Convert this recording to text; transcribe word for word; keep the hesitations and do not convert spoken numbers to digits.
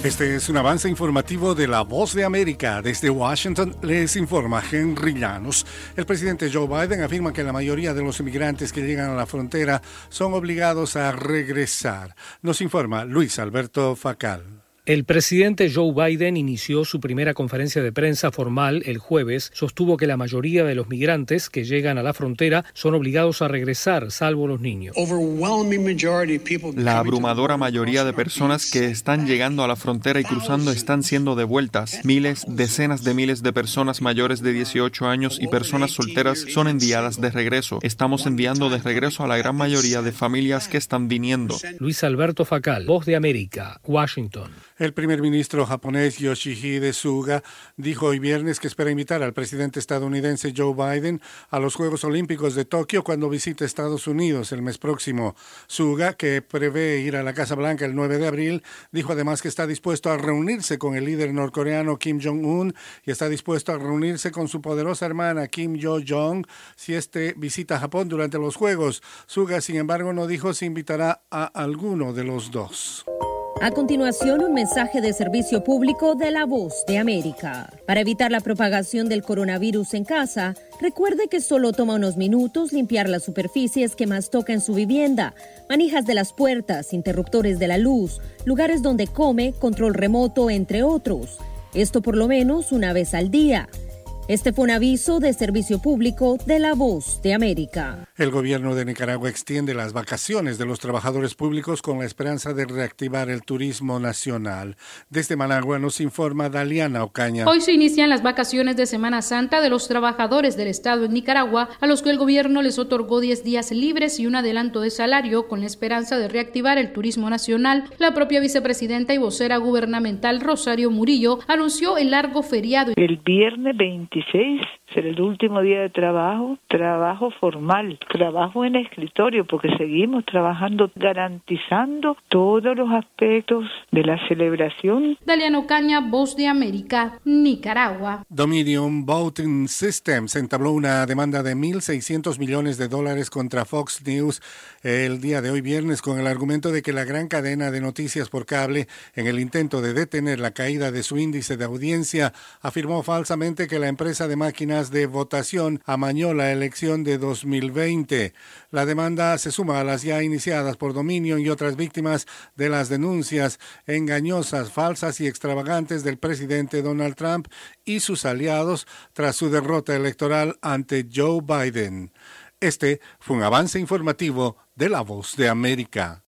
Este es un avance informativo de La Voz de América. Desde Washington les informa Henry Llanos. El presidente Joe Biden afirma que la mayoría de los inmigrantes que llegan a la frontera son obligados a regresar. Nos informa Luis Alberto Facal. El presidente Joe Biden inició su primera conferencia de prensa formal el jueves. Sostuvo que la mayoría de los migrantes que llegan a la frontera son obligados a regresar, salvo los niños. La abrumadora mayoría de personas que están llegando a la frontera y cruzando están siendo devueltas. Miles, decenas de miles de personas mayores de dieciocho años y personas solteras son enviadas de regreso. Estamos enviando de regreso a la gran mayoría de familias que están viniendo. Luis Alberto Facal, Voz de América, Washington. El primer ministro japonés Yoshihide Suga dijo hoy viernes que espera invitar al presidente estadounidense Joe Biden a los Juegos Olímpicos de Tokio cuando visite Estados Unidos el mes próximo. Suga, que prevé ir a la Casa Blanca el nueve de abril, dijo además que está dispuesto a reunirse con el líder norcoreano Kim Jong-un y está dispuesto a reunirse con su poderosa hermana Kim Yo-jong si este visita Japón durante los Juegos. Suga, sin embargo, no dijo si invitará a alguno de los dos. A continuación, un mensaje de servicio público de La Voz de América. Para evitar la propagación del coronavirus en casa, recuerde que solo toma unos minutos limpiar las superficies que más toca en su vivienda, manijas de las puertas, interruptores de la luz, lugares donde come, control remoto, entre otros. Esto por lo menos una vez al día. Este fue un aviso de servicio público de La Voz de América. El gobierno de Nicaragua extiende las vacaciones de los trabajadores públicos con la esperanza de reactivar el turismo nacional. Desde Managua nos informa Daliana Ocaña. Hoy se inician las vacaciones de Semana Santa de los trabajadores del Estado en Nicaragua, a los que el gobierno les otorgó diez días libres y un adelanto de salario con la esperanza de reactivar el turismo nacional. La propia vicepresidenta y vocera gubernamental Rosario Murillo anunció el largo feriado. El viernes veintiséis será el último día de trabajo, trabajo formal, trabajo en escritorio, porque seguimos trabajando garantizando todos los aspectos de la celebración. Daliana Ocaña, Voz de América, Nicaragua. Dominion Voting Systems entabló una demanda de mil seiscientos millones de dólares contra Fox News el día de hoy viernes con el argumento de que la gran cadena de noticias por cable, en el intento de detener la caída de su índice de audiencia, afirmó falsamente que la empresa de máquinas de votación amañó la elección de dos mil veinte. La demanda se suma a las ya iniciadas por Dominion y otras víctimas de las denuncias engañosas, falsas y extravagantes del presidente Donald Trump y sus aliados tras su derrota electoral ante Joe Biden. Este fue un avance informativo de La Voz de América.